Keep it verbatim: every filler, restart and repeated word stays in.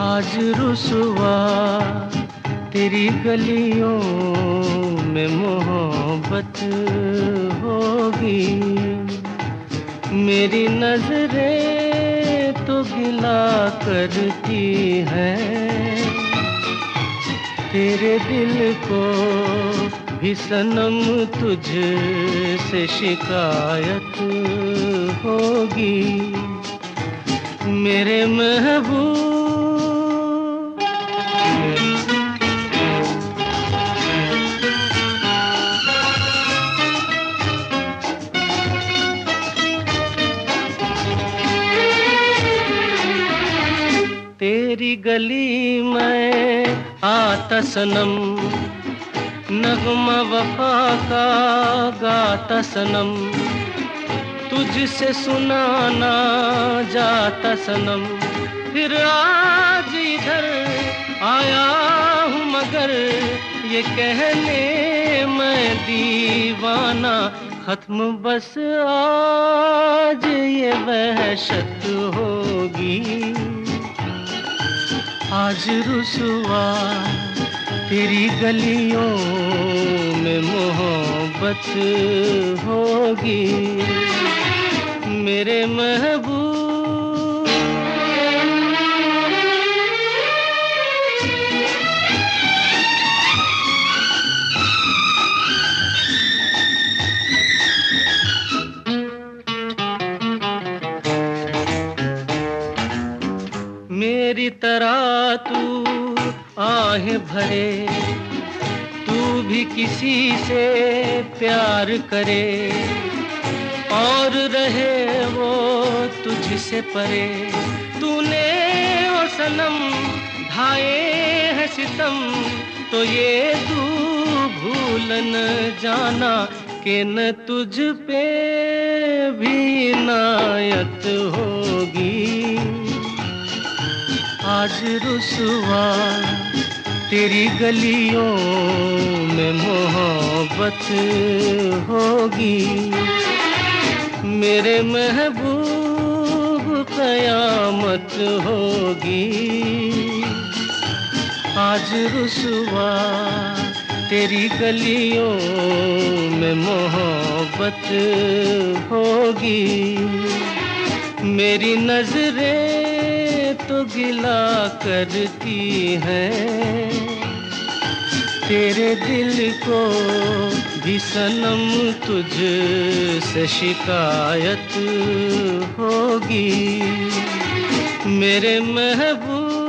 आज रुसवा तेरी गलियों में मोहब्बत होगी, मेरी नजरें तो गिला करती हैं, तेरे दिल को भी सनम तुझसे शिकायत होगी, मेरे महबूब। तेरी गली में आता सनम, नगमा वफा का गाता सनम, तुझसे सुनाना जाता सनम, फिर आज इधर आया हूँ मगर ये कहने मैं दीवाना, खत्म बस आज ये वहशत होगी, आज रुसवा तेरी गलियों में मोहब्बत होगी, मेरे महबूब। मेरी तरह तू आहें भरे, तू भी किसी से प्यार करे, और रहे वो तुझसे परे, तूने ओ सनम ढाए हैं सितम, तो ये तू भूल न जाना कि न तुझ पे भी नायत होगी, आज रुसवा तेरी गलियों में मोहब्बत होगी, मेरे महबूब क़यामत होगी, आज रुसवा तेरी गलियों में मोहब्बत होगी, मेरी नजरें तो गिला करती हैं, तेरे दिल को भी सनम तुझसे शिकायत होगी, मेरे महबूब।